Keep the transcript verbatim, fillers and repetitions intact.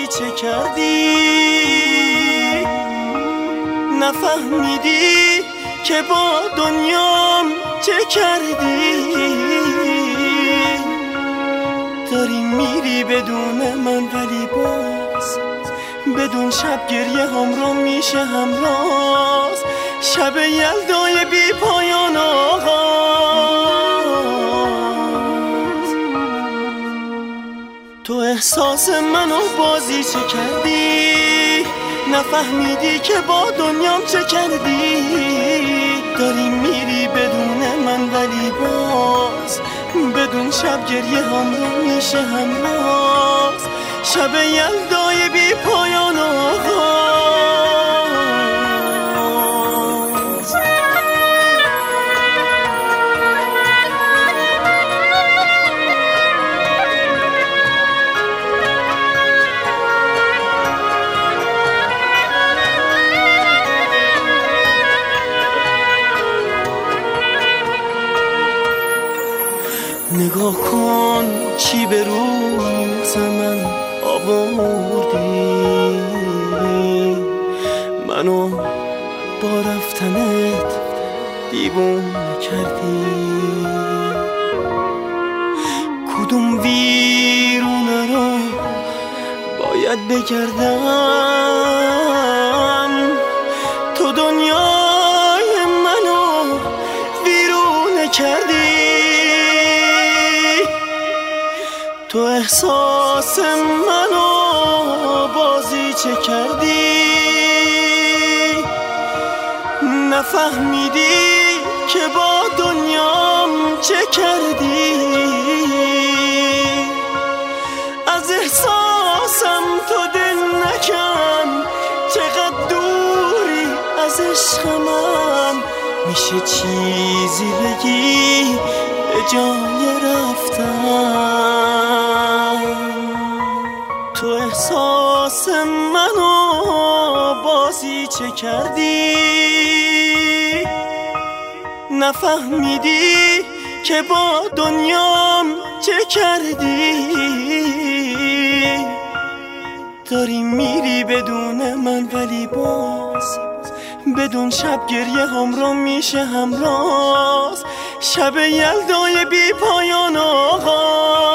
چه کردی؟ نفهمیدی که با دنیام چه کردی؟ داری میری بدون من ولی باز بدون شب گریه همراه میشه همراز شب یلدای بی پایان آغاز. تو احساس منو بازی چه کردی؟ نفهمیدی که با دنیام چه کردی؟ داری میری بدون من ولی باز بدون شب گریه همراه میشه همراز شب یلدای بی پایان آغاز. نگاه کن چی به روز من آوردی، منو با رفتنت دیوونه کردی. کدوم ویرونه رو باید بگردم تو دنیای منو ویرونه کردی. تو احساس منو بازی چه کردی؟ نفهمیدی که با دنیام چه کردی؟ از احساسم تو دل نکن چقدر دوری از عشق من. میشه چیزی بگی به جای رفتن؟ تو احساس منو بازی چه کردی؟ نفهمیدی که با دنیام چه کردی؟ داری میری بدون من ولی باز بدون شب گریه همراه میشه همراز شب یلدای بی پایان آغاز.